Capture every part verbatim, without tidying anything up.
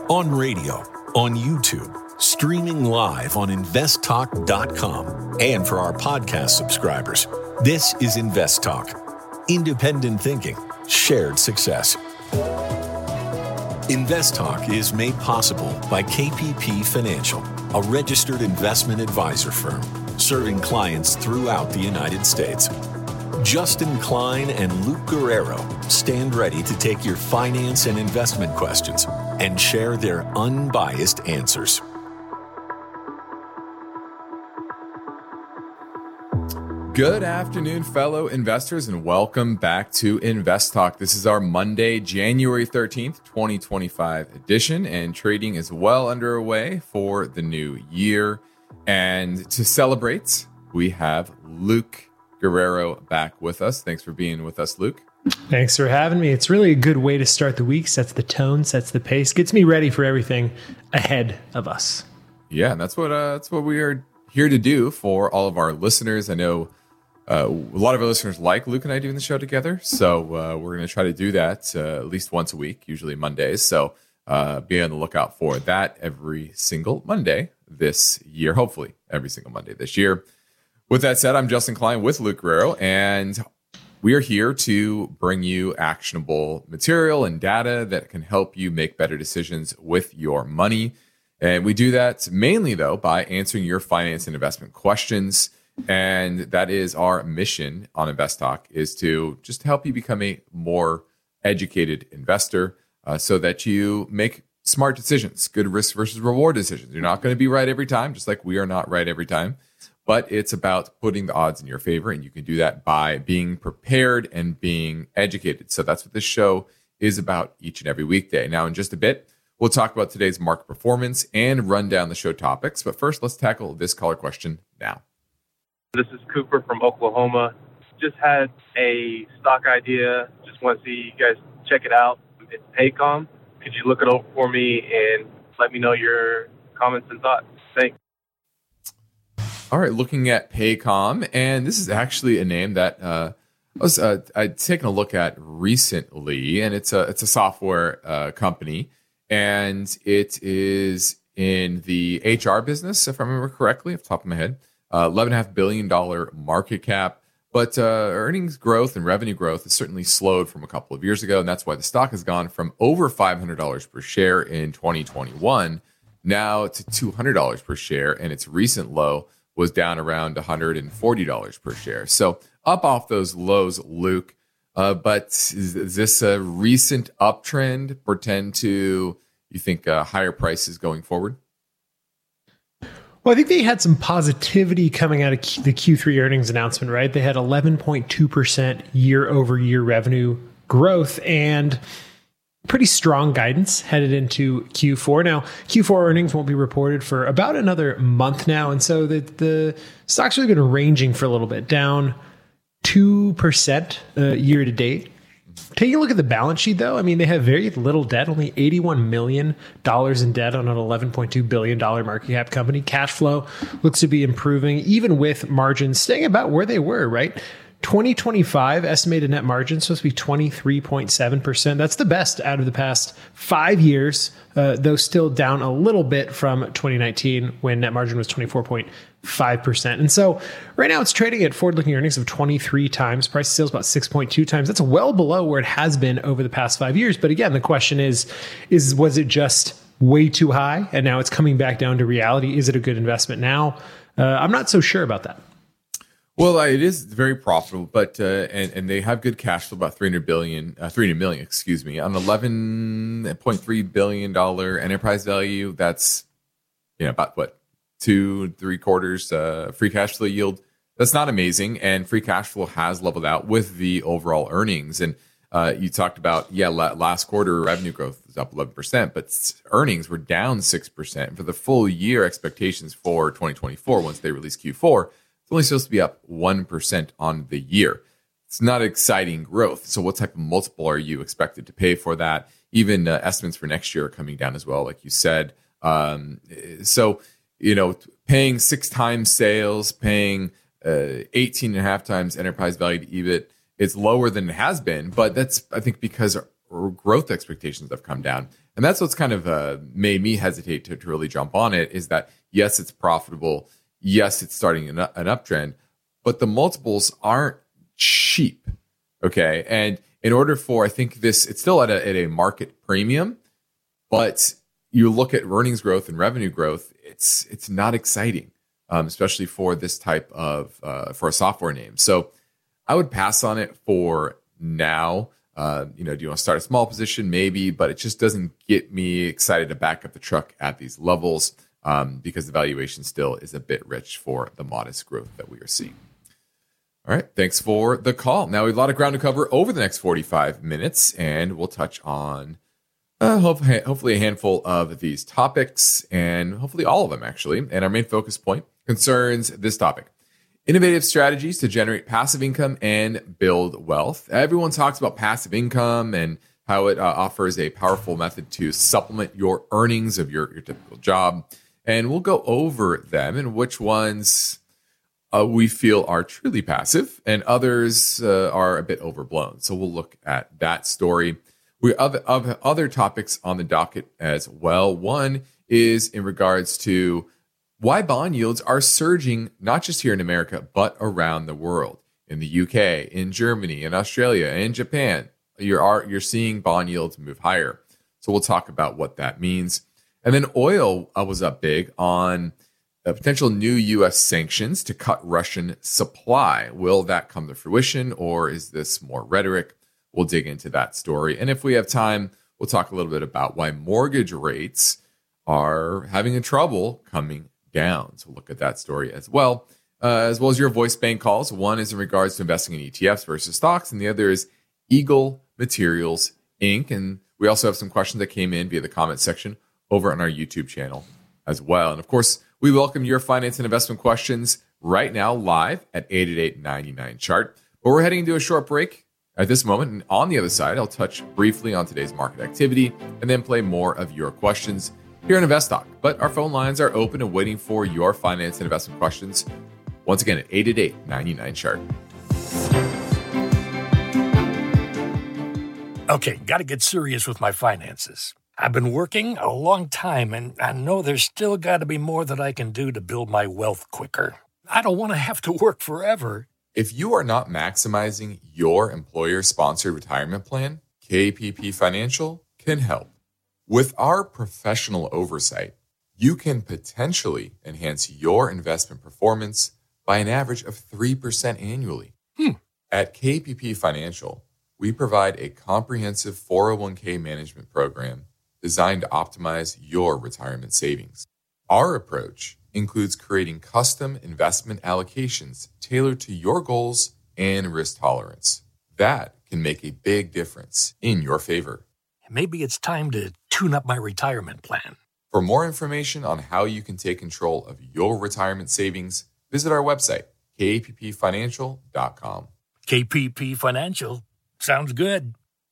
on radio, on YouTube, streaming live on invest talk dot com, and for our podcast subscribers. This is Invest Talk. Independent thinking, shared success. Invest Talk is made possible by K P P Financial, a registered investment advisor firm serving clients throughout the United States. Justin Klein and Luke Guerrero stand ready to take your finance and investment questions and share their unbiased answers. Good afternoon, fellow investors, and welcome back to Invest Talk. This is our Monday, January thirteenth, twenty twenty-five edition, and trading is well underway for the new year. And to celebrate, we have Luke Guerrero back with us. Thanks for being with us, Luke. Thanks for having me. It's really a good way to start the week. Sets the tone, sets the pace, gets me ready for everything ahead of us. Yeah, and that's what uh, that's what we are here to do for all of our listeners. I know uh, a lot of our listeners like Luke and I doing the show together, so uh, we're going to try to do that uh, at least once a week, usually Mondays. So uh, be on the lookout for that every single Monday this year, hopefully every single Monday this year. With that said, I'm Justin Klein with Luke Guerrero, and we are here to bring you actionable material and data that can help you make better decisions with your money. And we do that mainly, though, by answering your finance and investment questions. And that is our mission on Invest Talk, is to just help you become a more educated investor uh, so that you make smart decisions, good risk versus reward decisions. You're not going to be right every time, just like we are not right every time. But it's about putting the odds in your favor, and you can do that by being prepared and being educated. So that's what this show is about each and every weekday. Now, in just a bit, we'll talk about today's market performance and run down the show topics. But first, let's tackle this caller question now. This is Cooper from Oklahoma. Just had a stock idea. Just want to see you guys check it out. It's Paycom. Could you look it over for me and let me know your comments and thoughts? Thanks. All right, looking at Paycom, and this is actually a name that uh, I was uh, I'd taken a look at recently, and it's a it's a software uh, company, and it is in the H R business, if I remember correctly, off the top of my head, uh, eleven point five billion dollars market cap, but uh, earnings growth and revenue growth has certainly slowed from a couple of years ago, and that's why the stock has gone from over five hundred dollars per share in twenty twenty-one now to two hundred dollars per share, and its recent low was down around one hundred forty dollars per share. So up off those lows, Luke. Uh, but is, is this a recent uptrend portend to, you think, uh, higher prices going forward? Well, I think they had some positivity coming out of Q- the Q three earnings announcement, right? They had eleven point two percent year over year revenue growth and pretty strong guidance headed into Q four. Now, Q four earnings won't be reported for about another month now. And so the, the stock's really been ranging for a little bit, down two percent uh, year to date. Taking a look at the balance sheet, though, I mean, they have very little debt, only eighty-one million dollars in debt on an eleven point two billion dollars market cap company. Cash flow looks to be improving, even with margins staying about where they were, right? twenty twenty-five estimated net margin supposed to be twenty-three point seven percent. That's the best out of the past five years, uh, though still down a little bit from twenty nineteen when net margin was twenty-four point five percent. And so right now it's trading at forward-looking earnings of twenty-three times. Price to sales about six point two times. That's well below where it has been over the past five years. But again, the question is, is was it just way too high and now it's coming back down to reality? Is it a good investment now? Uh, I'm not so sure about that. Well, it is very profitable, but uh, and and they have good cash flow, about three hundred billion, uh, three hundred million, excuse me, on eleven point three billion dollar enterprise value. That's you know about what two, three quarters uh, free cash flow yield. That's not amazing, and free cash flow has leveled out with the overall earnings. And uh, you talked about yeah, la- last quarter revenue growth was up eleven percent, but earnings were down six percent for the full year. Expectations for twenty twenty-four, once they release Q four. It's only supposed to be up one percent on the year. It's not exciting growth. So what type of multiple are you expected to pay for that? Even uh, estimates for next year are coming down as well, like you said. Um, so, you know, paying six times sales, paying uh, eighteen and a half times enterprise value to E B I T, it's lower than it has been. But that's, I think, because growth expectations have come down. And that's what's kind of uh, made me hesitate to, to really jump on it, is that, yes, it's profitable. Yes, it's starting an, an uptrend, but the multiples aren't cheap. Okay. And in order for, I think this, it's still at a, at a market premium, but you look at earnings growth and revenue growth, it's, it's not exciting, um, especially for this type of, uh, for a software name. So I would pass on it for now. Uh, you know, do you want to start a small position? Maybe, but it just doesn't get me excited to back up the truck at these levels, um, because the valuation still is a bit rich for the modest growth that we are seeing. All right, thanks for the call. Now we have a lot of ground to cover over the next forty-five minutes, and we'll touch on uh, hopefully, hopefully a handful of these topics, and hopefully all of them actually. And our main focus point concerns this topic: innovative strategies to generate passive income and build wealth. Everyone talks about passive income and how it uh, offers a powerful method to supplement your earnings of your, your typical job. And we'll go over them and which ones uh, we feel are truly passive and others uh, are a bit overblown. So we'll look at that story. We have other, other topics on the docket as well. One is in regards to why bond yields are surging, not just here in America, but around the world. In the U K, in Germany, in Australia, in Japan, you're, you're seeing bond yields move higher. So we'll talk about what that means. And then oil uh, was up big on uh, potential new U S sanctions to cut Russian supply. Will that come to fruition, or is this more rhetoric? We'll dig into that story. And if we have time, we'll talk a little bit about why mortgage rates are having a trouble coming down. So look at that story as well, uh, as well as your voice bank calls. One is in regards to investing in E T Fs versus stocks, and the other is Eagle Materials Incorporated. And we also have some questions that came in via the comment section over on our YouTube channel as well. And of course, we welcome your finance and investment questions right now live at eight eight eight, nine nine, chart. But we're heading into a short break at this moment. And on the other side, I'll touch briefly on today's market activity and then play more of your questions here in InvestTalk. But our phone lines are open and waiting for your finance and investment questions. Once again, at eight eight eight, nine nine, chart. Okay, got to get serious with my finances. I've been working a long time, and I know there's still got to be more that I can do to build my wealth quicker. I don't want to have to work forever. If you are not maximizing your employer-sponsored retirement plan, K P P Financial can help. With our professional oversight, you can potentially enhance your investment performance by an average of three percent annually. Hmm. At K P P Financial, we provide a comprehensive four oh one k management program designed to optimize your retirement savings. Our approach includes creating custom investment allocations tailored to your goals and risk tolerance. That can make a big difference in your favor. Maybe it's time to tune up my retirement plan. For more information on how you can take control of your retirement savings, visit our website, k p p financial dot com. K P P Financial. Sounds good.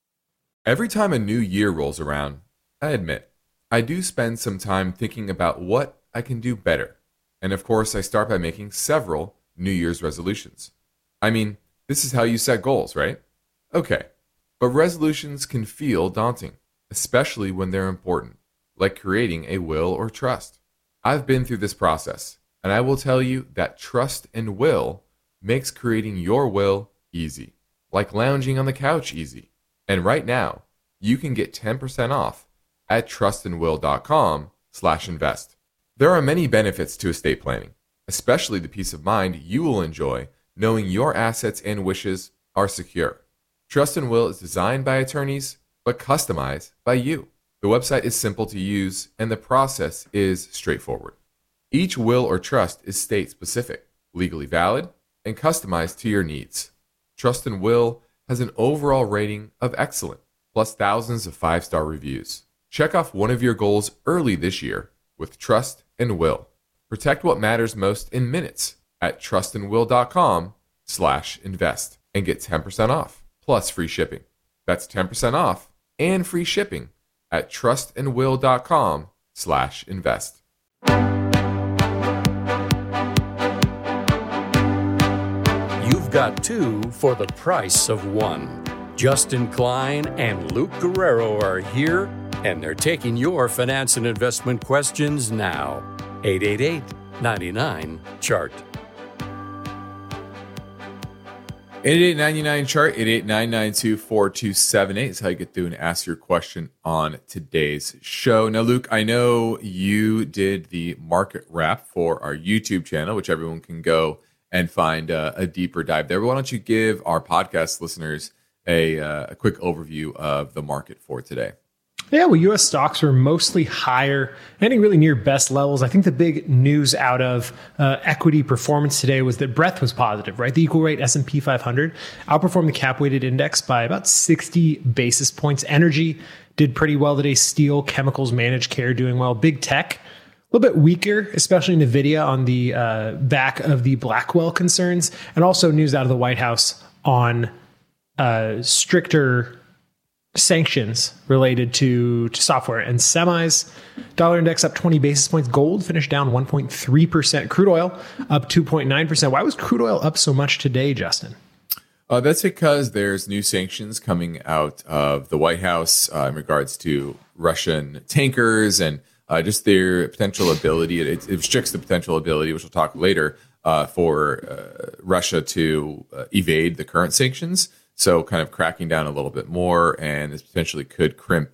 Every time a new year rolls around, I admit, I do spend some time thinking about what I can do better. And of course, I start by making several New Year's resolutions. I mean, this is how you set goals, right? Okay. But resolutions can feel daunting, especially when they're important, like creating a will or trust. I've been through this process, and I will tell you that trust and will makes creating your will easy, like lounging on the couch easy. And right now, you can get ten percent off at trustandwill.com slash invest. There are many benefits to estate planning, especially the peace of mind you will enjoy knowing your assets and wishes are secure. Trust and Will is designed by attorneys, but customized by you. The website is simple to use, and the process is straightforward. Each will or trust is state-specific, legally valid, and customized to your needs. Trust and Will has an overall rating of excellent, plus thousands of five-star reviews. Check off one of your goals early this year with Trust and Will. Protect what matters most in minutes at trustandwill.com slash invest and get ten percent off. Plus free shipping. That's ten percent off and free shipping at trustandwill.com slash invest. You've got two for the price of one. Justin Klein and Luke Guerrero are here, and they're taking your finance and investment questions now. eight eight eight, nine nine, C H A R T. eight eight eight, nine nine, C H A R T, eight eight nine nine two, four two seven eight is how you get through and ask your question on today's show. Now, Luke, I know you did the market wrap for our YouTube channel, which everyone can go and find uh, a deeper dive there. But why don't you give our podcast listeners a, uh, a quick overview of the market for today? Yeah, well, U S stocks were mostly higher, ending really near best levels. I think the big news out of uh, equity performance today was that breadth was positive, right? The equal rate S and P five hundred outperformed the cap-weighted index by about sixty basis points. Energy did pretty well today. Steel, chemicals, managed care doing well. Big tech, a little bit weaker, especially NVIDIA on the uh, back of the Blackwell concerns, and also news out of the White House on uh, stricter sanctions related to, to software and semis. Dollar index up twenty basis points. Gold finished down one point three percent. Crude oil up two point nine percent. Why was crude oil up so much today, Justin? Uh, that's because there's new sanctions coming out of the White House uh, in regards to Russian tankers and uh, just their potential ability. It, it restricts the potential ability, which we'll talk later, uh, for uh, Russia to uh, evade the current sanctions. So kind of cracking down a little bit more, and this potentially could crimp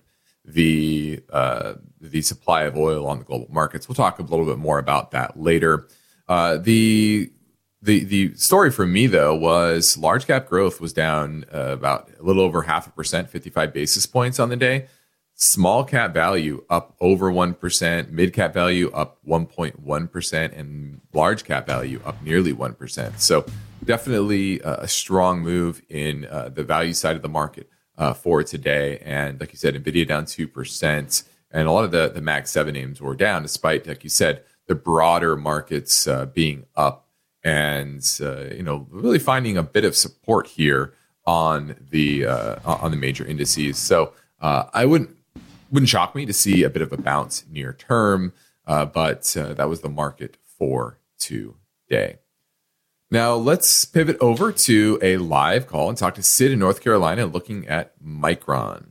the uh, the supply of oil on the global markets. We'll talk a little bit more about that later. Uh, the the the story for me though was large cap growth was down uh, about a little over half a percent, fifty-five basis points on the day. Small cap value up over one percent, mid cap value up one point one percent, and large cap value up nearly one percent. So definitely a strong move in uh, the value side of the market uh, for today. And like you said, NVIDIA down two percent, and a lot of the, the Mag seven names were down, despite, like you said, the broader markets uh, being up, and uh, you know, really finding a bit of support here on the uh, on the major indices. So uh, I wouldn't wouldn't shock me to see a bit of a bounce near term, uh, but uh, that was the market for today. Now let's pivot over to a live call and talk to Sid in North Carolina looking at Micron.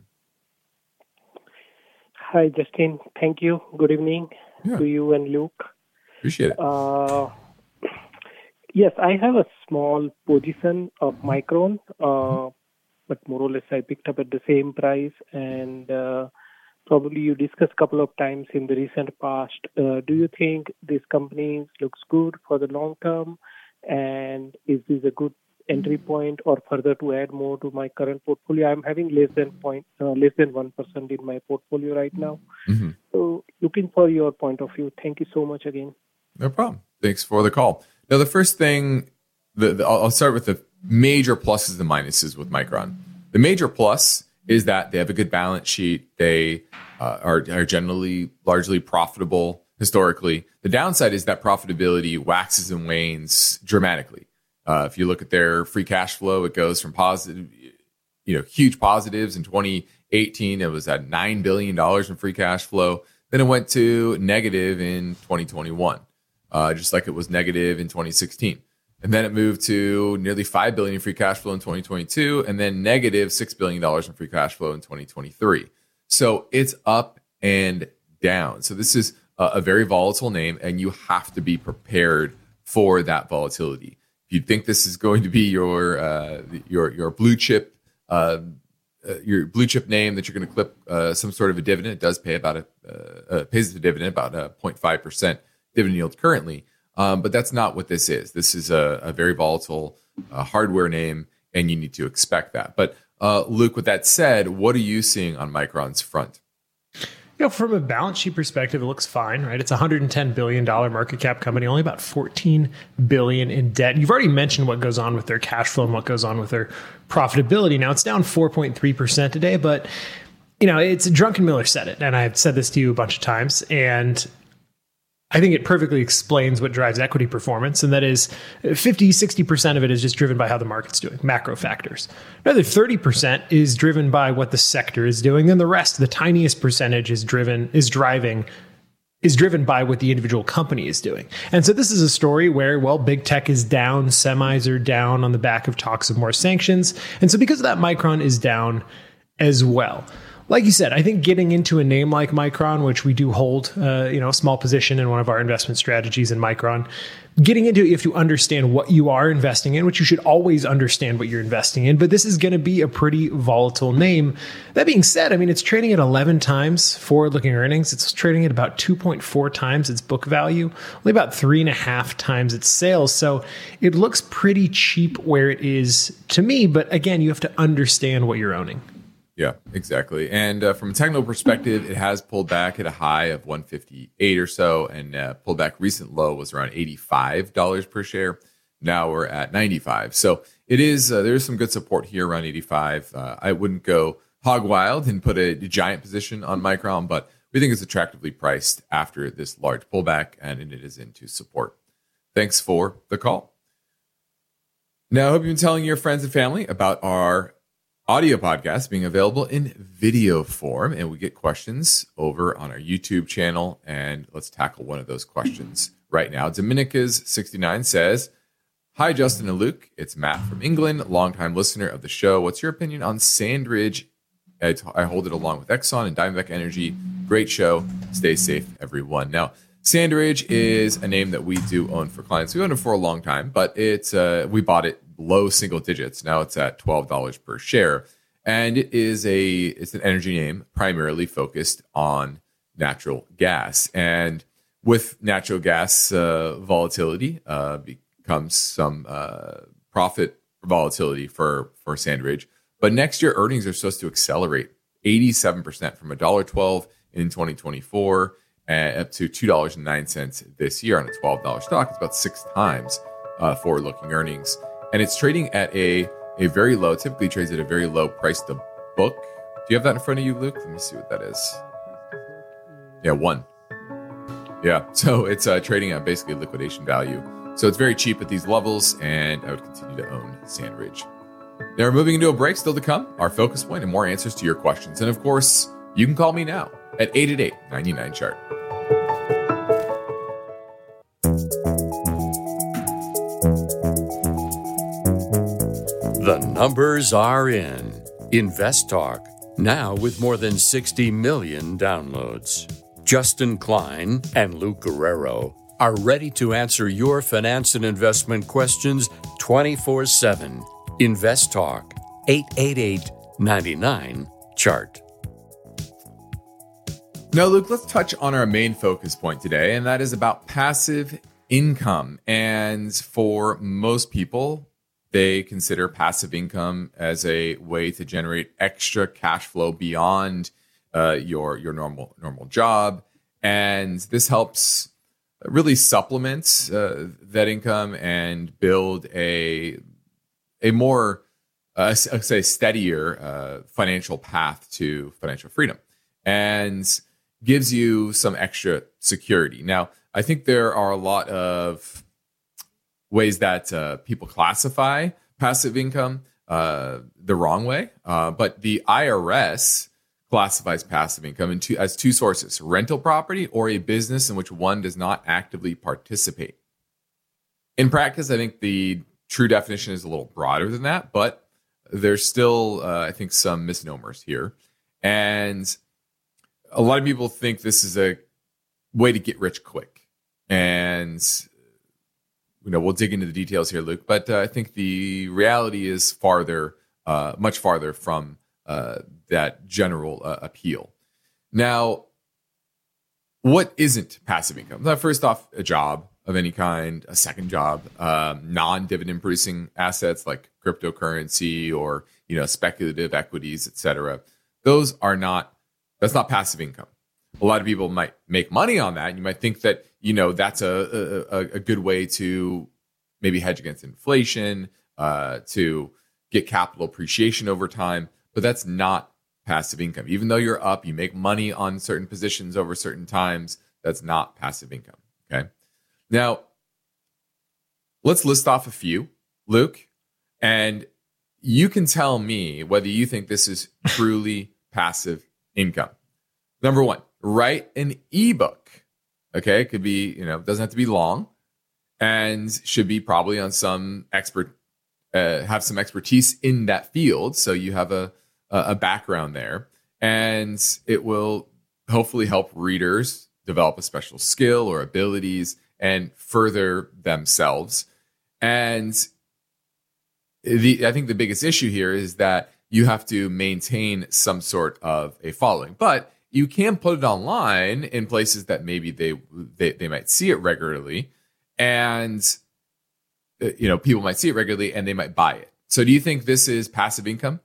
Hi, Justin. Thank you. Good evening Yeah. to you and Luke. Appreciate it. Uh, yes, I have a small position of Micron, uh, but more or less I picked up at the same price, and uh, probably you discussed a couple of times in the recent past. Uh, do you think this company looks good for the long term? And is this a good entry point or further to add more to my current portfolio? I'm having less than point, uh, less than one percent in my portfolio right now. Mm-hmm. So looking for your point of view. Thank you so much again. No problem. Thanks for the call. Now, the first thing, the, the, I'll start with the major pluses and minuses with Micron. The major plus is that they have a good balance sheet. They uh, are, are generally largely profitable historically. The downside is that profitability waxes and wanes dramatically. Uh, if you look at their free cash flow, it goes from positive, you know, huge positives in twenty eighteen. It was at nine billion dollars in free cash flow. Then it went to negative in twenty twenty-one, uh, just like it was negative in twenty sixteen. And then it moved to nearly five billion dollars in free cash flow in twenty twenty-two, and then negative six billion dollars in free cash flow in twenty twenty-three. So it's up and down. So this is a very volatile name, and you have to be prepared for that volatility. If you think this is going to be your uh, your your blue chip uh, uh, your blue chip name that you're going to clip uh, some sort of a dividend, it does pay about a uh, uh, pays the dividend about a zero point five percent dividend yield currently, um, but that's not what this is. This is a, a very volatile uh, hardware name, and you need to expect that. But uh, Luke, with that said, what are you seeing on Micron's front? You know, from a balance sheet perspective, it looks fine, right? It's a one hundred ten billion dollars market cap company, only about fourteen billion dollars in debt. You've already mentioned what goes on with their cash flow and what goes on with their profitability. Now, it's down four point three percent today, but, you know, it's Drunken Miller said it, and I've said this to you a bunch of times, and I think it perfectly explains what drives equity performance, and that is fifty, sixty percent of it is just driven by how the market's doing, macro factors. Another thirty percent is driven by what the sector is doing. Then the rest, the tiniest percentage, is driven is driving is driven by what the individual company is doing. And so this is a story where, well, big tech is down, semis are down on the back of talks of more sanctions. And so because of that, Micron is down as well. Like you said, I think getting into a name like Micron, which we do hold, uh, you know, a small position in one of our investment strategies in Micron, getting into it, you have to understand what you are investing in, which you should always understand what you're investing in. But this is going to be a pretty volatile name. That being said, I mean, it's trading at eleven times forward-looking earnings. It's trading at about two point four times its book value, only about three and a half times its sales. So it looks pretty cheap where it is to me. But again, you have to understand what you're owning. Yeah, exactly. And uh, from a technical perspective, it has pulled back at a high of one fifty-eight or so, and uh, pulled back recent low was around eighty-five dollars per share. Now we're at ninety-five. So it is uh, there's some good support here around eighty-five. Uh, I wouldn't go hog wild and put a giant position on Micron, but we think it's attractively priced after this large pullback, and it is into support. Thanks for the call. Now, I hope you've been telling your friends and family about our audio podcast being available in video form, and we get questions over on our YouTube channel, and let's tackle one of those questions right now. Dominica's sixty-nine says, "Hi, Justin and Luke. It's Matt from England, longtime listener of the show. What's your opinion on Sandridge? I, t- I hold it along with Exxon and Diamondback Energy. Great show. Stay safe, everyone." Now, Sandridge is a name that we do own for clients. We owned it for a long time, but it's uh, we bought it low single digits. Now it's at twelve dollars per share. And it is a it's an energy name primarily focused on natural gas. And with natural gas uh, volatility uh, becomes some uh, profit volatility for, for Sandridge. But next year, earnings are supposed to accelerate eighty-seven percent from one dollar twelve in twenty twenty-four uh, up to two dollars and nine cents this year on a twelve dollars stock. It's about six times uh, forward-looking earnings. And it's trading at a, a very low, typically trades at a very low price to book. Do you have that in front of you, Luke? Let me see what that is. Yeah, one. Yeah, so it's uh, trading at basically liquidation value. So it's very cheap at these levels, and I would continue to own Sandridge. Now we're moving into a break still to come, our focus point and more answers to your questions. And of course, you can call me now at eight eight eight, nine nine, chart. The numbers are in. Invest Talk, now with more than sixty million downloads. Justin Klein and Luke Guerrero are ready to answer your finance and investment questions twenty-four seven. Invest Talk, eight eight eight, nine nine, chart. Now, Luke, let's touch on our main focus point today, and that is about passive income. And for most people, they consider passive income as a way to generate extra cash flow beyond uh, your your normal normal job, and this helps really supplement uh, that income and build a a more uh, say steadier uh, financial path to financial freedom, and gives you some extra security. Now, I think there are a lot of ways that uh, people classify passive income uh, the wrong way. Uh, but the I R S classifies passive income in two, as two sources, rental property or a business in which one does not actively participate. In practice, I think the true definition is a little broader than that, but there's still, uh, I think, some misnomers here. And a lot of people think this is a way to get rich quick. And you know, we'll dig into the details here, Luke, but uh, I think the reality is farther, uh, much farther from uh, that general uh, appeal. Now, what isn't passive income? Now, first off, a job of any kind, a second job, um, non-dividend producing assets like cryptocurrency or, you know, speculative equities, et cetera. Those are not, that's not passive income. A lot of people might make money on that. And you might think that, you know, that's a, a, a good way to maybe hedge against inflation, uh, to get capital appreciation over time. But that's not passive income. Even though you're up, you make money on certain positions over certain times. That's not passive income. Okay. Now, let's list off a few, Luke, and you can tell me whether you think this is truly passive income. Number one, write an ebook. Okay, it could be, you know, doesn't have to be long, and should be probably on some expert, uh, have some expertise in that field. So you have a a background there, and it will hopefully help readers develop a special skill or abilities and further themselves. And the I think the biggest issue here is that you have to maintain some sort of a following, but you can put it online in places that maybe they they, they might see it regularly, and you know, people might see it regularly and they might buy it. So do you think this is passive income?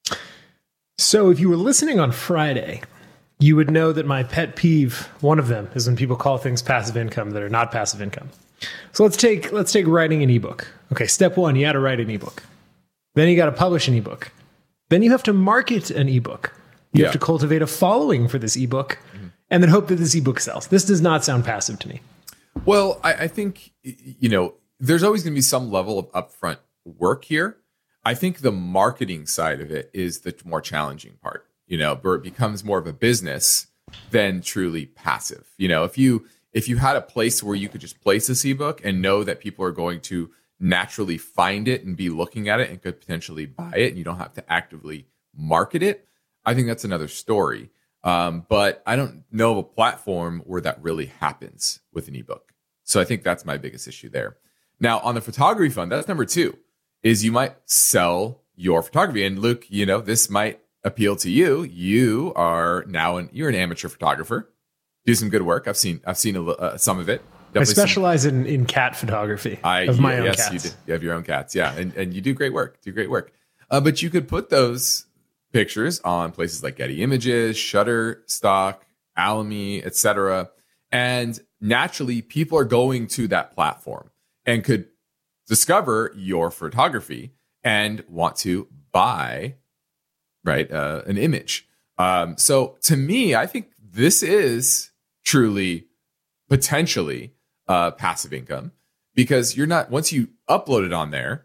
So if you were listening on Friday, you would know that my pet peeve, one of them, is when people call things passive income that are not passive income. So let's take let's take writing an ebook. Okay, step one, you got to write an ebook. Then you got to publish an ebook. Then you have to market an ebook. You Yeah. have to cultivate a following for this ebook, mm-hmm. and then hope that this ebook sells. This does not sound passive to me. Well, I, I think, you know, there's always going to be some level of upfront work here. I think the marketing side of it is the more challenging part, you know, where it becomes more of a business than truly passive. You know, if you if you had a place where you could just place this ebook and know that people are going to naturally find it and be looking at it and could potentially buy it, and you don't have to actively market it, I think that's another story. Um, but I don't know of a platform where that really happens with an ebook. So I think that's my biggest issue there. Now, on the photography fund, that's number two, is you might sell your photography. And Luke, you know, this might appeal to you. You are now an you're an amateur photographer. Do some good work. I've seen I've seen a, uh, some of it. I Definitely specialize in, in cat photography I, of my yeah, own yes, cats. you, do. You have your own cats, yeah, and and you do great work. Do great work. Uh, but you could put those pictures on places like Getty Images, Shutterstock, Alamy, et cetera. And naturally, people are going to that platform and could discover your photography and want to buy, right, uh, an image. Um, so to me, I think this is truly, potentially uh, passive income, because you're not, once you upload it on there,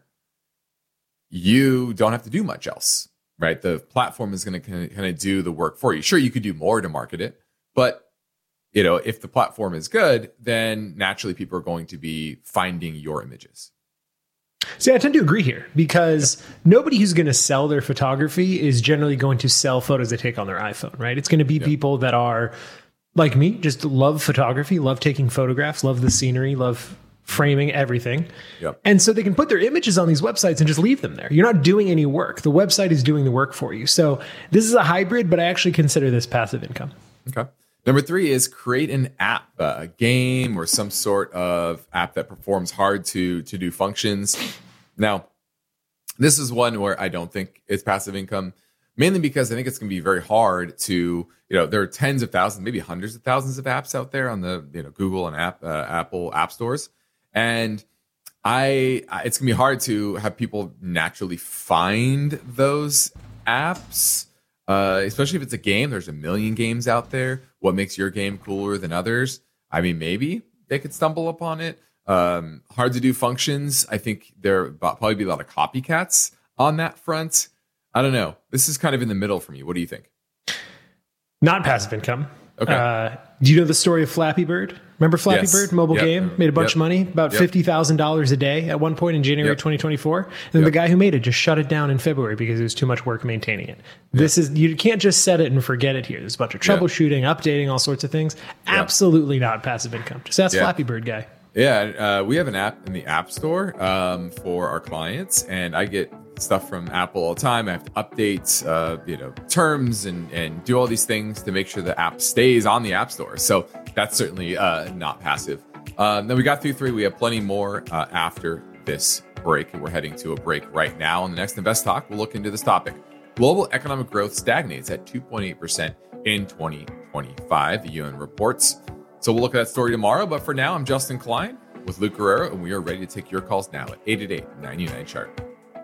you don't have to do much else. Right, the platform is going to kind of do the work for you. Sure, you could do more to market it, but you know, if the platform is good, then naturally people are going to be finding your images. See, I tend to agree here, because nobody who's going to sell their photography is generally going to sell photos they take on their iPhone, right? It's going to be Yeah. people that are like me, just love photography, love taking photographs, love the scenery, love framing everything. Yep. And so they can put their images on these websites and just leave them there. You're not doing any work. The website is doing the work for you. So this is a hybrid, but I actually consider this passive income. Okay. Number three is create an app, uh, a game, or some sort of app that performs hard to to do functions. Now, this is one where I don't think it's passive income, mainly because I think it's going to be very hard to, you know, there are tens of thousands, maybe hundreds of thousands of apps out there on the, you know, Google and app, uh, Apple app stores. And I, it's gonna be hard to have people naturally find those apps, uh, especially if it's a game. There's a million games out there. What makes your game cooler than others? I mean, maybe they could stumble upon it. Um, hard to do functions. I think there will probably be a lot of copycats on that front. I don't know. This is kind of in the middle for me. What do you think? Not passive income. Okay. Uh, do you know the story of Flappy Bird? Remember Flappy Yes. Bird, mobile Yep. game, made a bunch Yep. of money, about Yep. fifty thousand dollars a day at one point in January Yep. twenty twenty-four. And then Yep. the guy who made it just shut it down in February because it was too much work maintaining it. This is, you can't just set it and forget it here. There's a bunch of troubleshooting, updating, all sorts of things. Absolutely not passive income. Just ask Yeah. Flappy Bird guy. Yeah, uh, we have an app in the App Store um, for our clients, and I get stuff from Apple all the time. I have to update, uh, you know, terms and and do all these things to make sure the app stays on the App Store. So that's certainly uh, not passive. Um, then we got through three. We have plenty more uh, after this break, and we're heading to a break right now. On the next Invest Talk, we'll look into this topic. Global economic growth stagnates at two point eight percent in twenty twenty-five, the U N reports. So we'll look at that story tomorrow. But for now, I'm Justin Klein with Luke Guerrero, and we are ready to take your calls now at eight eight eight, nine nine, chart.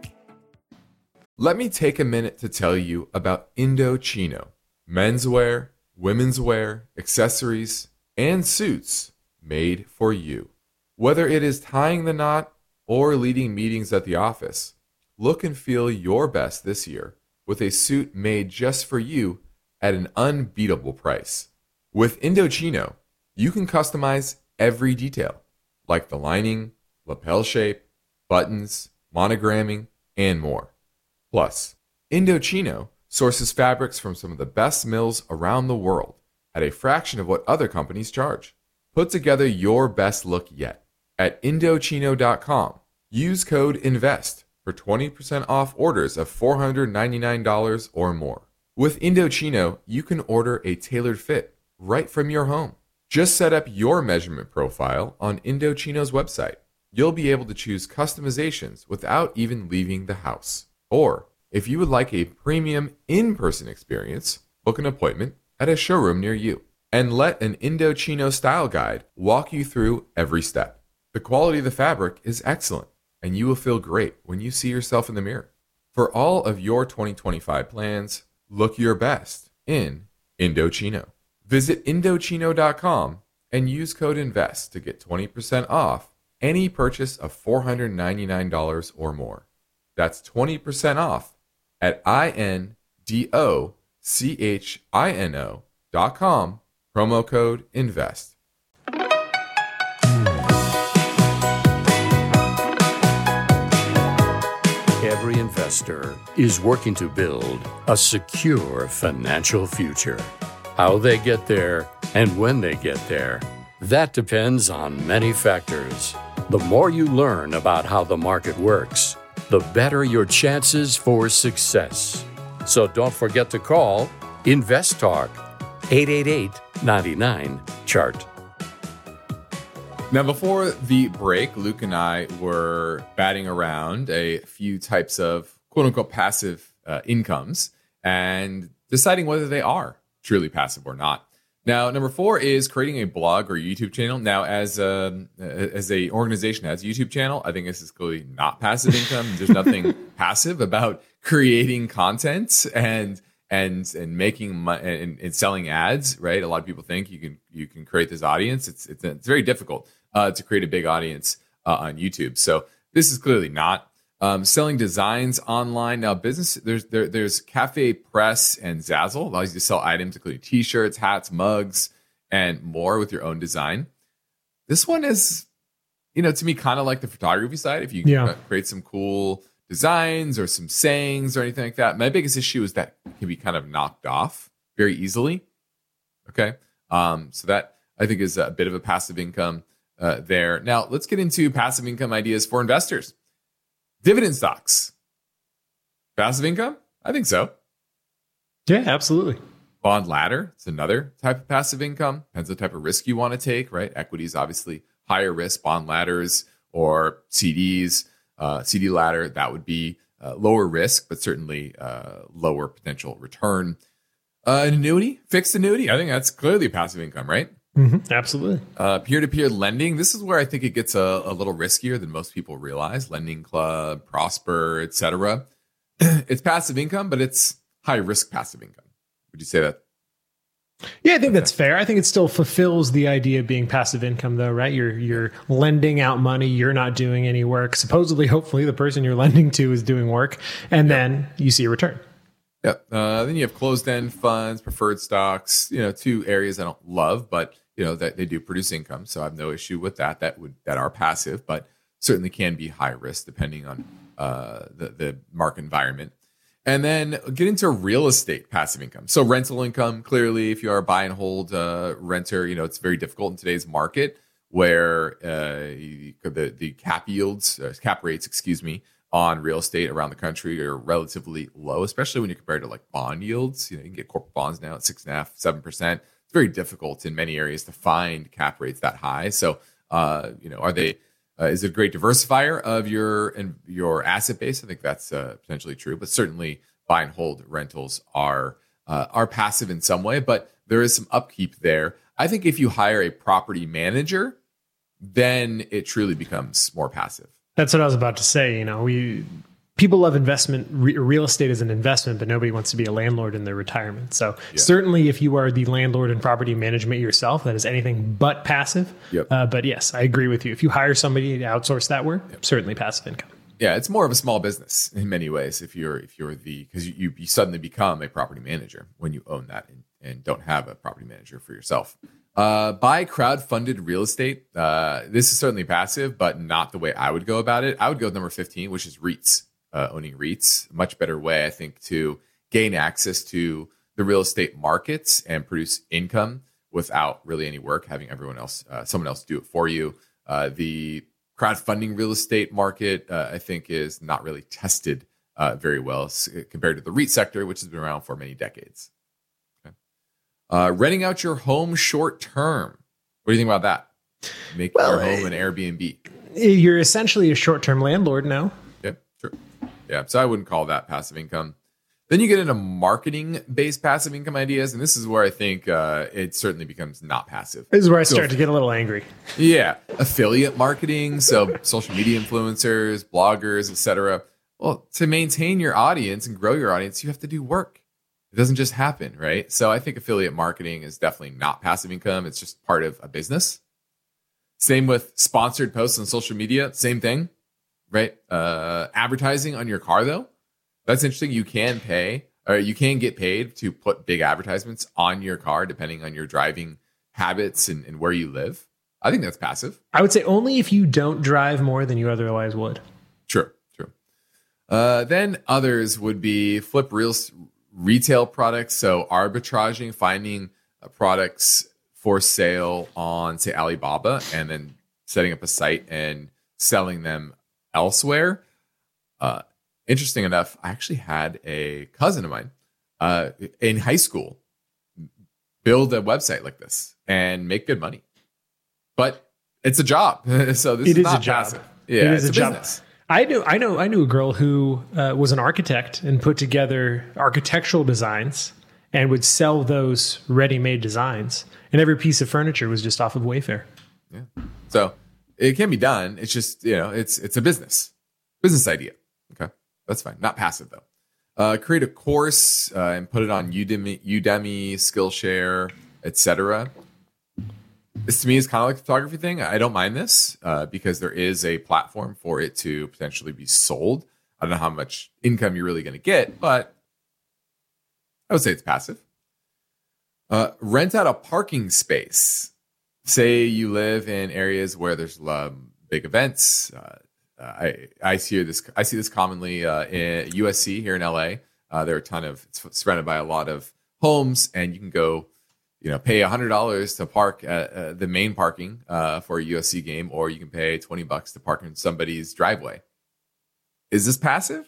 Let me take a minute to tell you about Indochino. Menswear, women's wear, accessories, and suits made for you. Whether it is tying the knot or leading meetings at the office, look and feel your best this year with a suit made just for you at an unbeatable price. With Indochino, You can customize every detail, like the lining, lapel shape, buttons, monogramming, and more. Plus, Indochino sources fabrics from some of the best mills around the world at a fraction of what other companies charge. Put together your best look yet at Indochino dot com. Use code INVEST for twenty percent off orders of four hundred ninety-nine dollars or more. With Indochino, you can order a tailored fit right from your home. Just set up your measurement profile on Indochino's website. You'll be able to choose customizations without even leaving the house. Or, if you would like a premium in-person experience, book an appointment at a showroom near you and let an Indochino style guide walk you through every step. The quality of the fabric is excellent, and you will feel great when you see yourself in the mirror. For all of your twenty twenty-five plans, look your best in Indochino. Visit Indochino dot com and use code INVEST to get twenty percent off any purchase of four hundred ninety-nine dollars or more. That's twenty percent off at I-N-D-O-C-H-I-N-O dot com, promo code INVEST. Every investor is working to build a secure financial future. How they get there and when they get there, that depends on many factors. The more you learn about how the market works, the better your chances for success. So don't forget to call Invest Talk, eight eight eight, nine nine, chart. Now, before the break, Luke and I were batting around a few types of quote-unquote passive uh, incomes and deciding whether they are truly passive or not. Now, number four is creating a blog or YouTube channel. Now, as a, as a organization that has a YouTube channel, I think this is clearly not passive income. There's nothing passive about creating content and and and making money and, and selling ads, right? A lot of people think you can you can create this audience. It's it's, it's very difficult uh, to create a big audience uh, on YouTube. So this is clearly not. Um, selling designs online. Now, business, there's there, there's Cafe Press and Zazzle. Allows you to sell items including t-shirts, hats, mugs, and more with your own design. This one is, you know, to me, kind of like the photography side. If you yeah. can create some cool designs or some sayings or anything like that. My biggest issue is that it can be kind of knocked off very easily. Okay. Um, so that I think is a bit of a passive income uh, there. Now, let's get into passive income ideas for investors. Dividend stocks. Passive income? I think so. Yeah, absolutely. Bond ladder. It's another type of passive income. Depends on the type of risk you want to take, right? Equities, obviously, higher risk. Bond ladders or C Ds. Uh, C D ladder, that would be uh, lower risk, but certainly uh, lower potential return. Uh, an annuity, fixed annuity. I think that's clearly passive income, right? Mm-hmm, absolutely. Uh, peer-to-peer lending. This is where I think it gets a, a little riskier than most people realize. Lending Club, Prosper, et cetera. It's passive income, but it's high-risk passive income. Would you say that? Yeah, I think that's fair. I think it still fulfills the idea of being passive income, though, right? You're you're lending out money. You're not doing any work. Supposedly, hopefully, the person you're lending to is doing work, and yep. then you see a return. Yeah. Uh, then you have closed-end funds, preferred stocks. You know, two areas I don't love, but you know that they do produce income, so I have no issue with that. That would that are passive, but certainly can be high risk depending on uh, the the market environment. And then get into real estate passive income. So rental income, clearly, if you are a buy and hold uh, renter, you know, it's very difficult in today's market where uh, the, the cap yields, uh, cap rates, excuse me, on real estate around the country are relatively low, especially when you compare to like bond yields. You know, you can get corporate bonds now at six and a half, seven percent. It's very difficult in many areas to find cap rates that high. So, uh, you know, are they, Uh, is it a great diversifier of your and your asset base? I think that's uh, potentially true, but certainly buy and hold rentals are uh, are passive in some way, but there is some upkeep there. I think if you hire a property manager, then it truly becomes more passive. That's what I was about to say. You know, we people love investment. Re- real estate is an investment, but nobody wants to be a landlord in their retirement. So yeah. certainly if you are the landlord in property management yourself, that is anything but passive. Yep. Uh, but yes, I agree with you. If you hire somebody to outsource that work, yep. certainly passive income. Yeah, it's more of a small business in many ways. If you're if you're the because you, you suddenly become a property manager when you own that and, and don't have a property manager for yourself. Uh, buy crowd-funded real estate. Uh, this is certainly passive, but not the way I would go about it. I would go with number fifteen, which is REITs. Uh, owning REITs, much better way, I think, to gain access to the real estate markets and produce income without really any work, having everyone else, uh, someone else do it for you. Uh, the crowdfunding real estate market, uh, I think, is not really tested uh, very well compared to the REIT sector, which has been around for many decades. Okay. Uh, renting out your home short term. What do you think about that? Make well, your home an Airbnb. You're essentially a short-term landlord now. Yeah, true. Yeah, so I wouldn't call that passive income. Then you get into marketing-based passive income ideas, and this is where I think uh, it certainly becomes not passive. This is where I so, start to get a little angry. Yeah, affiliate marketing, so social media influencers, bloggers, et cetera. Well, to maintain your audience and grow your audience, you have to do work. It doesn't just happen, right? So I think affiliate marketing is definitely not passive income. It's just part of a business. Same with sponsored posts on social media. Same thing, right? Uh, advertising on your car, though. That's interesting. You can pay, or you can get paid to put big advertisements on your car, depending on your driving habits and, and where you live. I think that's passive. I would say only if you don't drive more than you otherwise would. True, true. Uh, then others would be flip real retail products. So arbitraging, finding uh, products for sale on, say, Alibaba, and then setting up a site and selling them elsewhere. Uh, Interesting enough, I actually had a cousin of mine uh, in high school build a website like this and make good money. But it's a job, so this it is, is not a job. passive. Yeah, it is it's a, a job. business. I knew, I know, I knew a girl who uh, was an architect and put together architectural designs and would sell those ready-made designs. And every piece of furniture was just off of Wayfair. Yeah, so it can be done. It's just, you know, it's it's a business business idea. Okay. That's fine. Not passive, though. Uh, create a course uh, and put it on Udemy, Udemy, Skillshare, et cetera. This to me is kind of like the photography thing. I don't mind this uh, because there is a platform for it to potentially be sold. I don't know how much income you're really going to get, but I would say it's passive. Uh, rent out a parking space. Say you live in areas where there's um, big events. Uh, Uh, I I see this I see this commonly uh, in U S C here in L A. Uh, there are a ton of it's surrounded by a lot of homes, and you can go, you know, pay a hundred dollars to park at uh, the main parking uh, for a U S C game, or you can pay twenty bucks to park in somebody's driveway. Is this passive?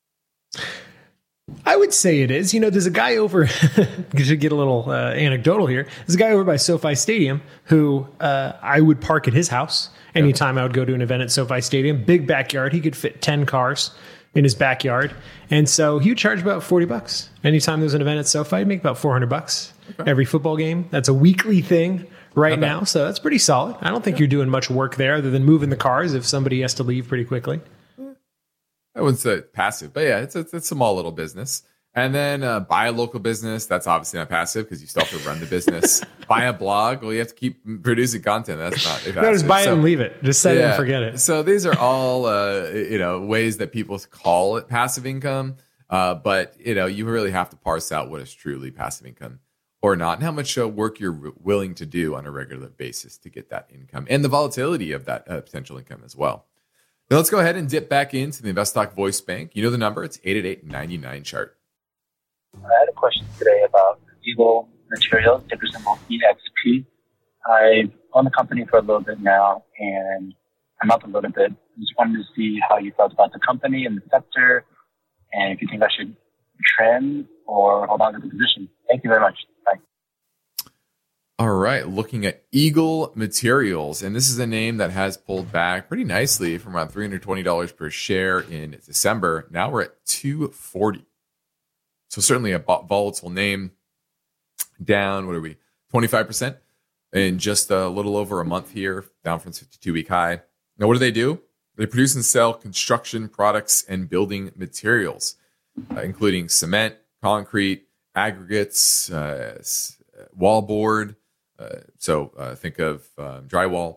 I would say it is. You know, there's a guy over, to get a little uh, anecdotal here, there's a guy over by SoFi Stadium who uh, I would park at his house anytime I would go to an event at SoFi Stadium. Big backyard. He could fit ten cars in his backyard. And so he would charge about forty bucks. Anytime there's an event at SoFi, he'd make about four hundred bucks okay. every football game. That's a weekly thing right okay. now. So that's pretty solid. I don't think yeah. you're doing much work there other than moving the cars if somebody has to leave pretty quickly. I wouldn't say passive, but yeah, it's a, it's a small little business. And then uh, buy a local business. That's obviously not passive because you still have to run the business. Buy a blog. Well, you have to keep producing content. That's not passive. No, just buy so, it and leave it. Just set yeah. it and forget it. So these are all uh, you know ways that people call it passive income. Uh, but you know you really have to parse out what is truly passive income or not, and how much uh, work you're willing to do on a regular basis to get that income, and the volatility of that uh, potential income as well. Now let's go ahead and dip back into the InvestTalk Voice Bank. You know the number. It's eight eight eight, nine nine, chart. I had a question today about Eagle Materials, ticker symbol E X P. I've owned the company for a little bit now, and I'm up a little bit. I just wanted to see how you felt about the company and the sector, and if you think I should trim or hold on to the position. Thank you very much. Bye. All right, looking at Eagle Materials, and this is a name that has pulled back pretty nicely from around three hundred twenty dollars per share in December. Now we're at two hundred forty dollars. So certainly a volatile name, down, what are we, twenty-five percent in just a little over a month here, down from its fifty-two week high. Now, what do they do? They produce and sell construction products and building materials, uh, including cement, concrete, aggregates, uh, wallboard. Uh, so uh, think of uh, drywall.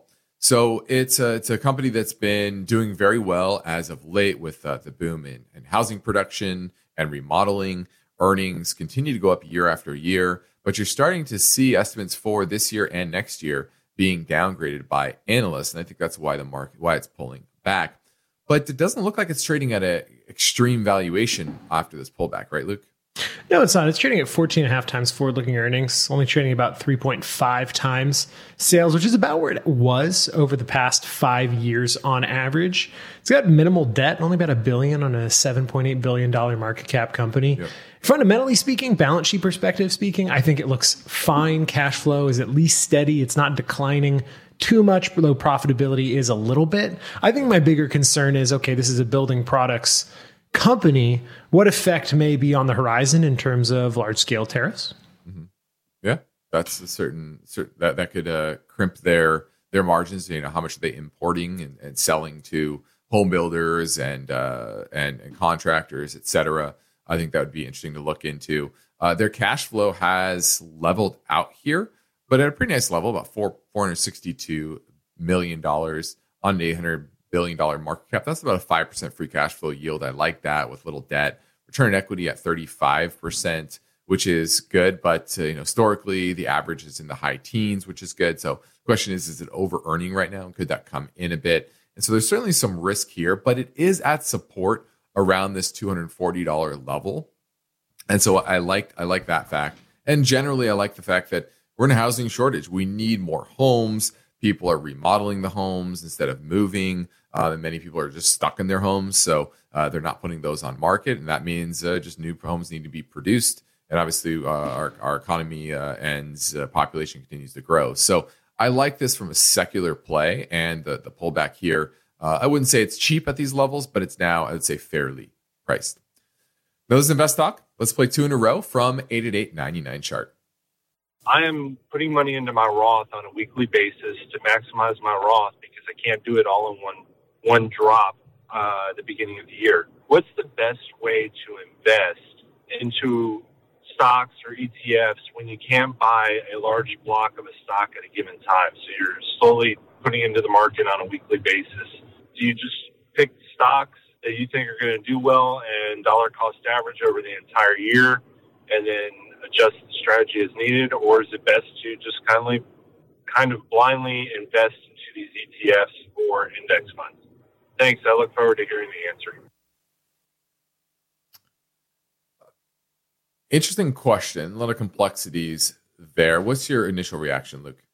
So it's a, it's a company that's been doing very well as of late with uh, the boom in, in housing production and remodeling. Earnings continue to go up year after year, but you're starting to see estimates for this year and next year being downgraded by analysts, and I think that's why the market why it's pulling back. But it doesn't look like it's trading at an extreme valuation after this pullback, right, Luke? No, it's not. It's trading at fourteen and a half times forward-looking earnings, only trading about three point five times sales, which is about where it was over the past five years on average. It's got minimal debt, only about a billion on a seven point eight billion dollars market cap company. Yep. Fundamentally speaking, balance sheet perspective speaking, I think it looks fine. Cash flow is at least steady. It's not declining too much, below profitability is a little bit. I think my bigger concern is, okay, this is a building products company. What effect may be on the horizon in terms of large scale tariffs? Mm-hmm. Yeah, that's a certain, certain that that could uh, crimp their their margins. You know, how much are they importing and, and selling to home builders and uh, and, and contractors, et cetera. I think that would be interesting to look into. Uh, their cash flow has leveled out here, but at a pretty nice level, about four four hundred sixty two million dollars on an eight hundred billion dollars market cap. That's about a five percent free cash flow yield. I like that with little debt. Return on equity at thirty-five percent, which is good. But uh, you know, historically, the average is in the high teens, which is good. So the question is, is it over earning right now? Could that come in a bit? And so there's certainly some risk here, but it is at support around this two hundred forty dollars level. And so I like I like that fact. And generally, I like the fact that we're in a housing shortage. We need more homes. People are remodeling the homes instead of moving. Uh, and many people are just stuck in their homes. So uh, they're not putting those on market. And that means uh, just new homes need to be produced. And obviously, uh, our, our economy uh, and uh, population continues to grow. So I like this from a secular play. And the, the pullback here, uh, I wouldn't say it's cheap at these levels, but it's now, I would say, fairly priced. Those Invest Talk. Let's play two in a row from eight eight eight, nine nine chart. I am putting money into my Roth on a weekly basis to maximize my Roth because I can't do it all in one one drop uh, at the beginning of the year. What's the best way to invest into stocks or E T Fs when you can't buy a large block of a stock at a given time? So you're slowly putting into the market on a weekly basis. Do you just pick stocks that you think are going to do well and dollar cost average over the entire year and then adjust the strategy as needed, or is it best to just kind of kind of blindly invest into these E T Fs or index funds? Thanks. I look forward to hearing the answer. Interesting question. A lot of complexities there. What's your initial reaction, Luke?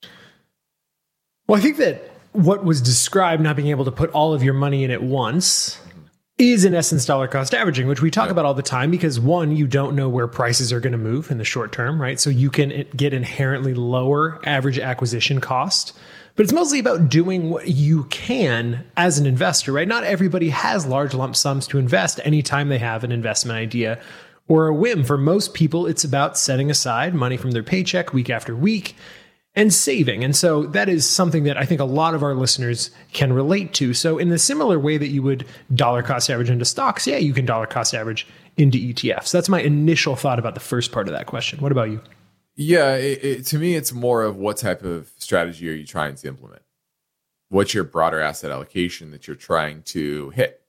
Well, I think that what was described, not being able to put all of your money in at once, is in essence dollar cost averaging, which we talk yeah. about all the time because one, you don't know where prices are going to move in the short term, right? So you can get inherently lower average acquisition cost, but it's mostly about doing what you can as an investor, right? Not everybody has large lump sums to invest anytime they have an investment idea or a whim. For most people, it's about setting aside money from their paycheck week after week and saving. And so that is something that I think a lot of our listeners can relate to. So in the similar way that you would dollar cost average into stocks, yeah, you can dollar cost average into E T Fs. That's my initial thought about the first part of that question. What about you? Yeah, it, it, to me, it's more of what type of strategy are you trying to implement? What's your broader asset allocation that you're trying to hit?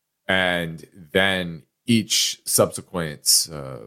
And then each subsequent uh,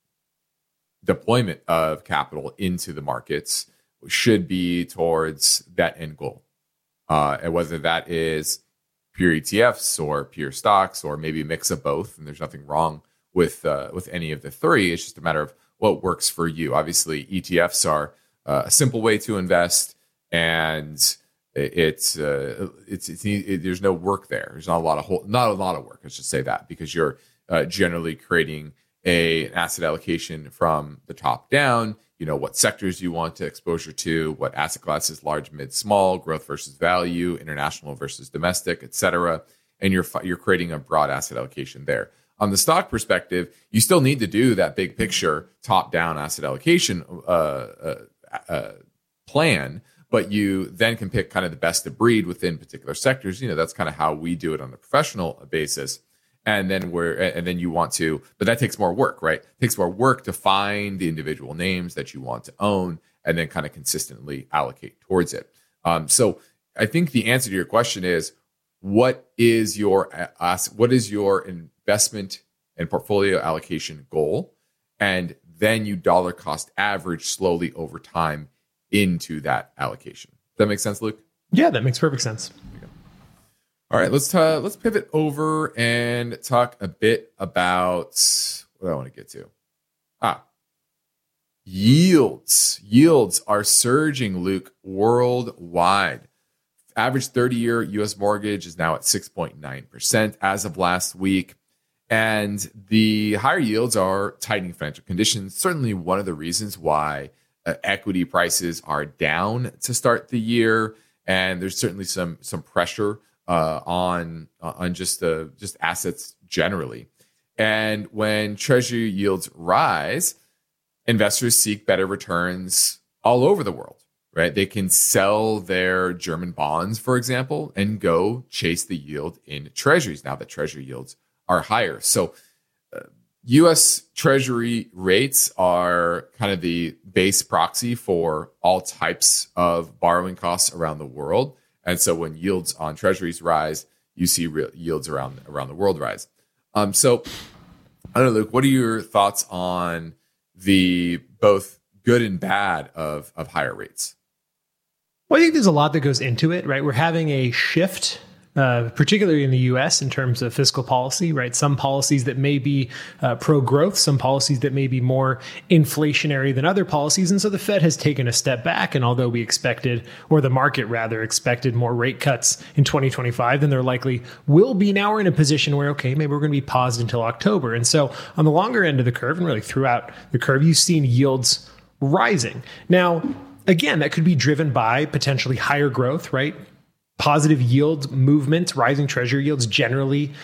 deployment of capital into the markets should be towards that end goal. Uh, and whether that is pure E T Fs or pure stocks or maybe a mix of both, and there's nothing wrong with uh, with any of the three. It's just a matter of what works for you. Obviously, E T Fs are uh, a simple way to invest, and it's uh, it's, it's it, there's no work there. There's not a lot of whole, not a lot of work. Let's just say that because you're uh, generally creating a an asset allocation from the top down. You know what sectors you want to exposure to, what asset classes, large, mid, small, growth versus value, international versus domestic, et cetera. And you're you're creating a broad asset allocation there. On the stock perspective, you still need to do that big picture, top-down asset allocation uh, uh, uh, plan, but you then can pick kind of the best of breed within particular sectors. You know, that's kind of how we do it on a professional basis. And then we're, and then you want to, but that takes more work, right? It takes more work to find the individual names that you want to own and then kind of consistently allocate towards it. Um, so I think the answer to your question is, what is your uh, what is your investment and portfolio allocation goal? And then you dollar cost average slowly over time into that allocation. Does that make sense, Luke? Yeah, that makes perfect sense. All right, let's uh, let's pivot over and talk a bit about what I want to get to. Ah, yields. Yields are surging, Luke, worldwide. Average thirty-year U S mortgage is now at six point nine percent as of last week. And the higher yields are tightening financial conditions. Certainly one of the reasons why uh, equity prices are down to start the year. And there's certainly some some pressure uh, on uh, on just the just assets generally. And when treasury yields rise, investors seek better returns all over the world, right? They can sell their German bonds, for example, and go chase the yield in treasuries now that treasury yields are higher. So uh, U S Treasury rates are kind of the base proxy for all types of borrowing costs around the world. And so when yields on treasuries rise, you see real yields around around the world rise. Um, so I don't know, Luke, what are your thoughts on the both good and bad of, of higher rates? Well, I think there's a lot that goes into it, right? We're having a shift, uh, particularly in the U S in terms of fiscal policy, right? Some policies that may be uh, pro-growth, some policies that may be more inflationary than other policies. And so the Fed has taken a step back. And although we expected, or the market rather, expected more rate cuts in twenty twenty-five than there likely will be, now we're in a position where, okay, maybe we're going to be paused until October. And so on the longer end of the curve, and really throughout the curve, you've seen yields rising. Now, again, that could be driven by potentially higher growth, right? Positive yield movements, rising treasury yields generally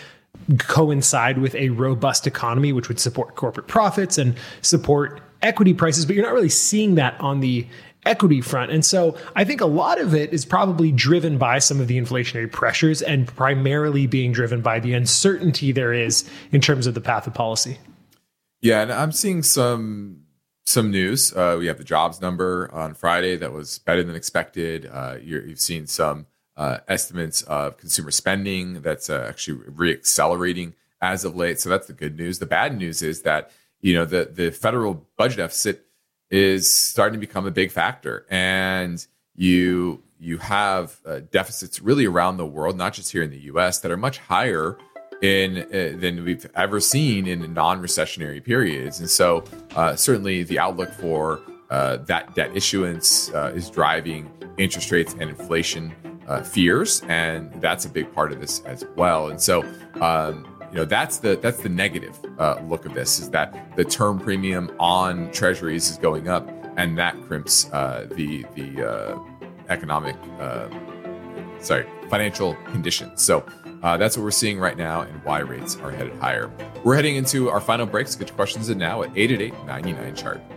coincide with a robust economy, which would support corporate profits and support equity prices. But you're not really seeing that on the equity front. And so I think a lot of it is probably driven by some of the inflationary pressures and primarily being driven by the uncertainty there is in terms of the path of policy. Yeah, and I'm seeing some some news. Uh, we have the jobs number on Friday that was better than expected. Uh, you're, you've seen some uh, estimates of consumer spending that's uh, actually reaccelerating as of late. So that's the good news. The bad news is that, you know, the the federal budget deficit is starting to become a big factor, and you you have uh, deficits really around the world, not just here in the U S, that are much higher in uh, than we've ever seen in non-recessionary periods. And so uh, certainly the outlook for uh, that debt issuance uh, is driving interest rates and inflation uh, fears, and that's a big part of this as well. And so um, you know that's the that's the negative uh, look of this, is that the term premium on treasuries is going up, and that crimps uh, the the uh, economic uh, sorry financial conditions. So Uh, that's what we're seeing right now and why rates are headed higher. We're heading into our final breaks. Get your questions in now at eight eight eight, nine nine, C H A R T.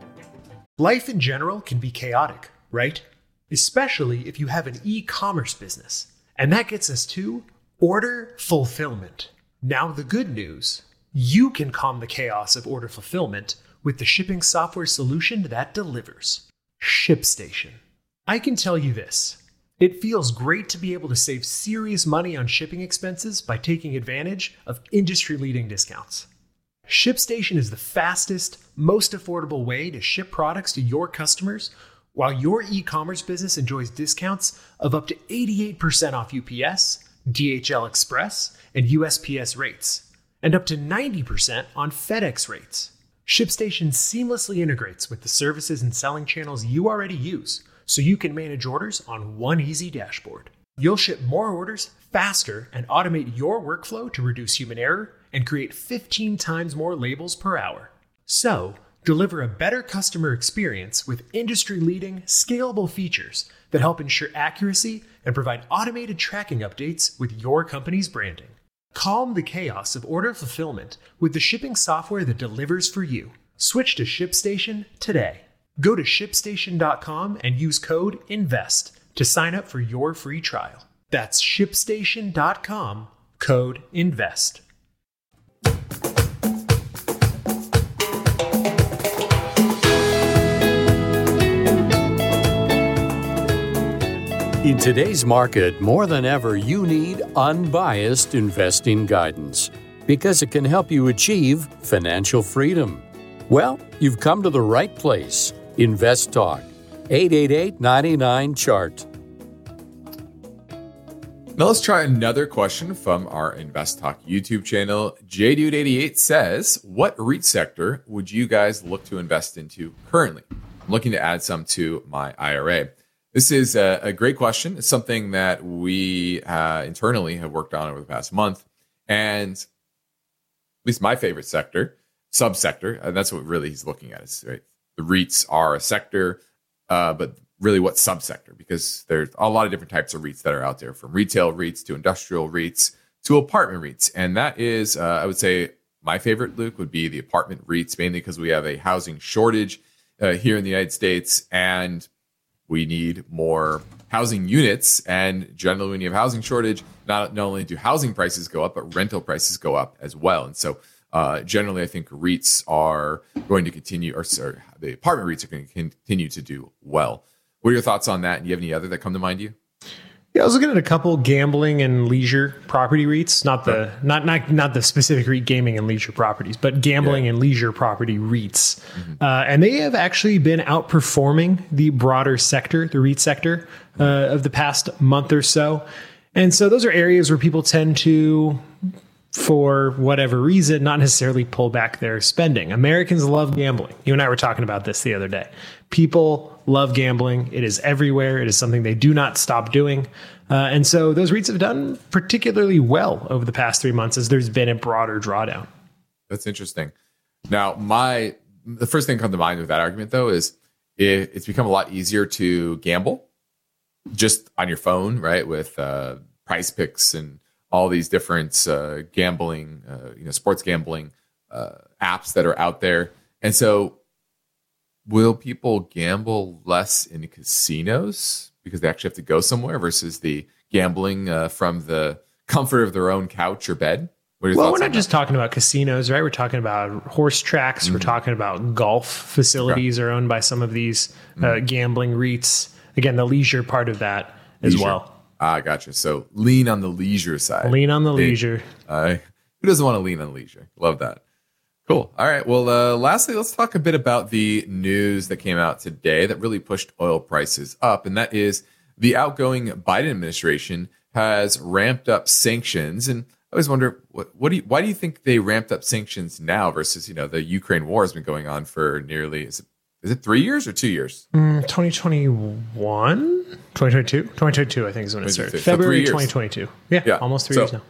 Life in general can be chaotic, right? Especially if you have an e-commerce business. And that gets us to order fulfillment. Now, the good news, you can calm the chaos of order fulfillment with the shipping software solution that delivers, ShipStation. I can tell you this. It feels great to be able to save serious money on shipping expenses by taking advantage of industry-leading discounts. ShipStation is the fastest, most affordable way to ship products to your customers, while your e-commerce business enjoys discounts of up to eighty-eight percent off U P S, D H L Express, and U S P S rates, and up to ninety percent on FedEx rates. ShipStation seamlessly integrates with the services and selling channels you already use, so you can manage orders on one easy dashboard. You'll ship more orders faster and automate your workflow to reduce human error and create fifteen times more labels per hour. So, deliver a better customer experience with industry-leading, scalable features that help ensure accuracy and provide automated tracking updates with your company's branding. Calm the chaos of order fulfillment with the shipping software that delivers for you. Switch to ShipStation today. Go to ship station dot com and use code INVEST to sign up for your free trial. That's ship station dot com, code INVEST. In today's market, more than ever, you need unbiased investing guidance because it can help you achieve financial freedom. Well, you've come to the right place. Invest Talk, eight eight eight, nine nine, C H A R T. Now let's try another question from our Invest Talk YouTube channel. J Dude eighty-eight says, what REIT sector would you guys look to invest into currently? I'm looking to add some to my I R A. This is a, a great question. It's something that we uh, internally have worked on over the past month. And at least my favorite sector, subsector, and that's what really he's looking at. Is, right? The REITs are a sector, uh, but really what subsector? Because there's a lot of different types of REITs that are out there, from retail REITs to industrial REITs to apartment REITs. And that is, uh, I would say, my favorite, Luke, would be the apartment REITs, mainly because we have a housing shortage uh, here in the United States, and we need more housing units. And generally, when you have housing shortage, not, not only do housing prices go up, but rental prices go up as well. And so uh, generally, I think REITs are going to continue, or sorry, the apartment REITs are going to continue to do well. What are your thoughts on that? And do you have any other that come to mind to you? Yeah, I was looking at a couple gambling and leisure property REITs, not the right. not not not the specific REIT gaming and leisure properties, but gambling yeah. and leisure property REITs, mm-hmm. uh, and they have actually been outperforming the broader sector, the REIT sector, uh, of the past month or so. And so those are areas where people tend to, for whatever reason, not necessarily pull back their spending. Americans love gambling. You and I were talking about this the other day. People love gambling. It is everywhere. It is something they do not stop doing. Uh, and so those REITs have done particularly well over the past three months as there's been a broader drawdown. That's interesting. Now, my the first thing that comes to mind with that argument, though, is it, it's become a lot easier to gamble just on your phone, right? With uh, Prize Picks and all these different uh, gambling, uh, you know, sports gambling uh, apps that are out there. And so will people gamble less in casinos because they actually have to go somewhere versus the gambling uh, from the comfort of their own couch or bed? Well, we're not just talking about casinos, right? We're talking about horse tracks. Mm-hmm. We're talking about golf facilities okay. are owned by some of these mm-hmm. uh, gambling REITs. Again, the leisure part of that leisure. as well. Ah, gotcha. So lean on the leisure side. Lean on the hey, leisure. Uh, who doesn't want to lean on leisure? Love that. Cool. All right. Well, uh, lastly, let's talk a bit about the news that came out today that really pushed oil prices up. And that is the outgoing Biden administration has ramped up sanctions. And I always wonder, what, what do you, why do you think they ramped up sanctions now versus, you know, the Ukraine war has been going on for nearly, is it, is it three years or two years? Mm, twenty twenty-one, twenty twenty-two, twenty twenty-two, I think is when it started. February so twenty twenty-two. Yeah, yeah, almost three so, years now.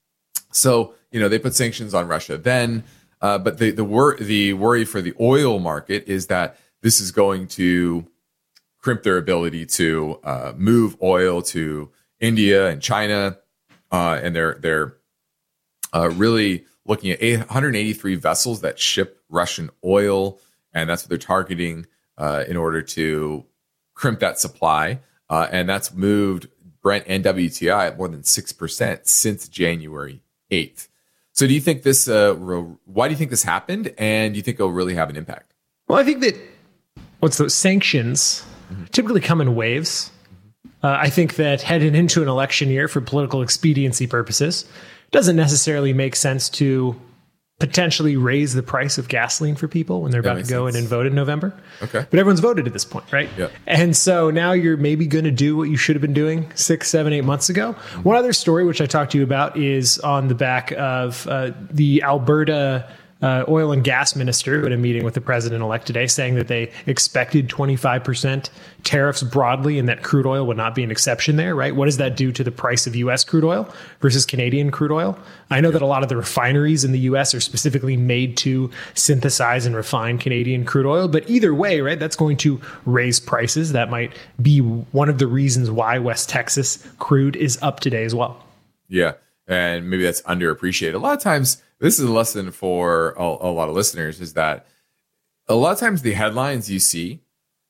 So, you know, they put sanctions on Russia then. Uh, but the the, wor- the worry for the oil market is that this is going to crimp their ability to uh, move oil to India and China, uh, and they're they're uh, really looking at one hundred eighty-three vessels that ship Russian oil, and that's what they're targeting uh, in order to crimp that supply, uh, and that's moved Brent and W T I at more than six percent since January eighth. So do you think this, uh, why do you think this happened? And do you think it'll really have an impact? Well, I think that what's those sanctions mm-hmm. typically come in waves. Uh, I think that headed into an election year for political expediency purposes, it doesn't necessarily make sense to potentially raise the price of gasoline for people when they're about to go sense. in and vote in November. Okay. But everyone's voted at this point, right? Yeah. And so now you're maybe going to do what you should have been doing six, seven, eight months ago. Mm-hmm. One other story, which I talked to you about, is on the back of uh, the Alberta uh, oil and gas minister at a meeting with the president-elect today, saying that they expected twenty-five percent tariffs broadly and that crude oil would not be an exception there, right? What does that do to the price of U S crude oil versus Canadian crude oil? I know that a lot of the refineries in the U S are specifically made to synthesize and refine Canadian crude oil, but either way, right, that's going to raise prices. That might be one of the reasons why West Texas crude is up today as well. Yeah, and maybe that's underappreciated. A lot of times, this is a lesson for a, a lot of listeners, is that a lot of times the headlines you see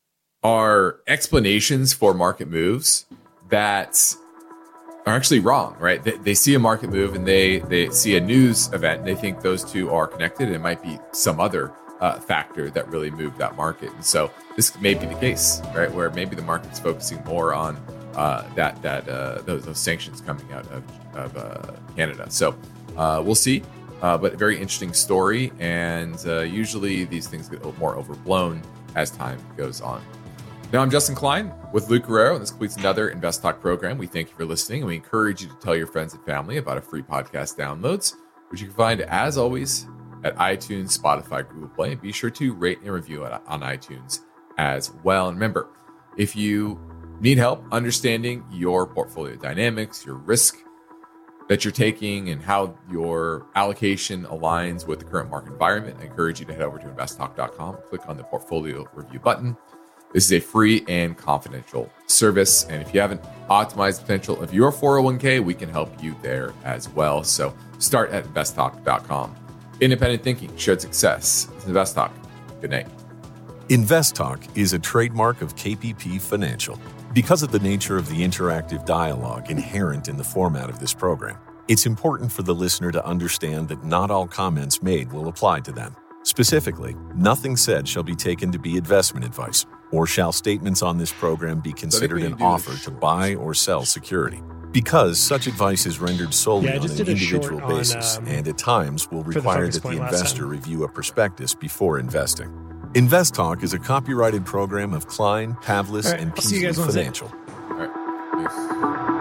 are explanations for market moves that are actually wrong, right? They, they see a market move and they, they see a news event and they think those two are connected, and it might be some other uh, factor that really moved that market. And so this may be the case, right? Where maybe the market's focusing more on uh, that that uh, those, those sanctions coming out of, of uh, Canada. So uh, we'll see. Uh, but a very interesting story, and uh, usually these things get more overblown as time goes on. Now, I'm Justin Klein with Luke Guerrero, and this completes another Invest Talk program. We thank you for listening, and we encourage you to tell your friends and family about our free podcast downloads, which you can find, as always, at iTunes, Spotify, Google Play. And be sure to rate and review it on iTunes as well. And remember, if you need help understanding your portfolio dynamics, your risk that you're taking, and how your allocation aligns with the current market environment, I encourage you to head over to invest talk dot com, click on the portfolio review button. This is a free and confidential service. And if you haven't optimized the potential of your four oh one k, we can help you there as well. So start at invest talk dot com. Independent thinking, shared success. It's InvestTalk. Good night. InvestTalk is a trademark of K P P Financial. Because of the nature of the interactive dialogue inherent in the format of this program, it's important for the listener to understand that not all comments made will apply to them. Specifically, nothing said shall be taken to be investment advice, or shall statements on this program be considered an offer to buy or sell security. Because such advice is rendered solely Yeah, I on just an did a individual short on, basis, um, and at times will the require Focus that the Point last investor time. review a prospectus before investing. Invest Talk is a copyrighted program of Klein, Pavlis, All right, and I'll see you Peasley guys Wednesday. Financial. All right. Peace.